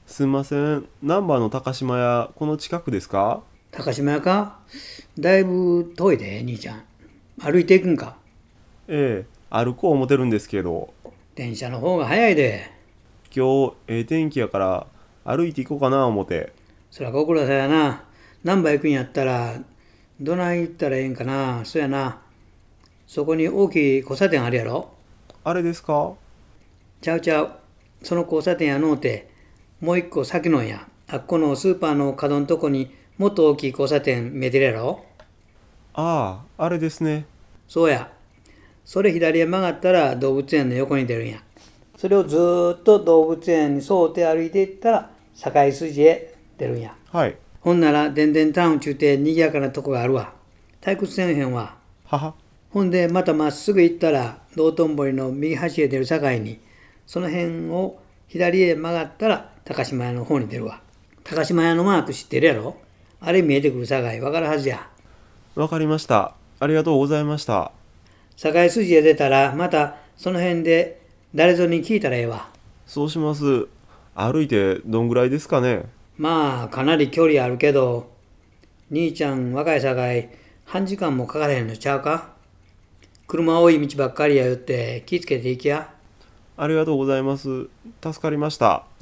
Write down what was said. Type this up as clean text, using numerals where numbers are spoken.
すんません。難波の高島屋、この近くですか？ 高島屋か？だいぶ遠いで、兄ちゃん。歩いていくんか？ ええ、歩こう思てるんですけど、 電車の方が早いで。 今日、ええ天気やから歩いて行こうかな思て。 そらご苦労さやな。難波行くんやったら、どない行ったらええんかな。そやな。そこに大きい交差点あるやろ？ あれですか？ ちゃうちゃう。その交差点やのうて、もう一個先のんや。あっこのスーパーの角のとこにもっと大きい交差点見えてるやろ？ ああ、あれですね。 そうや。それ左へ曲がったら動物園の横に出るんや。それをずーっと動物園に沿うて歩いていったら境筋へ出るんや。 はい。 ほんならでんでんタウンちゅうて賑やかなとこがあるわ。退屈せんへんわ。 はは。 ほんでまたまっすぐ行ったら道頓堀の右端へ出る境に、その辺を左へ曲がったら高島屋の方に出るわ。高島屋のマーク知ってるやろ？あれ見えてくる境わかるはずや。 わかりました。ありがとうございました。 境筋へ出たらまたその辺で誰ぞに聞いたらええわ。 そうします。歩いてどんぐらいですかね？ まあかなり距離あるけど、兄ちゃん若いさかい半時間もかからへんのちゃうか？車多い道ばっかりやよって気ぃつけていきや。 ありがとうございます。助かりました。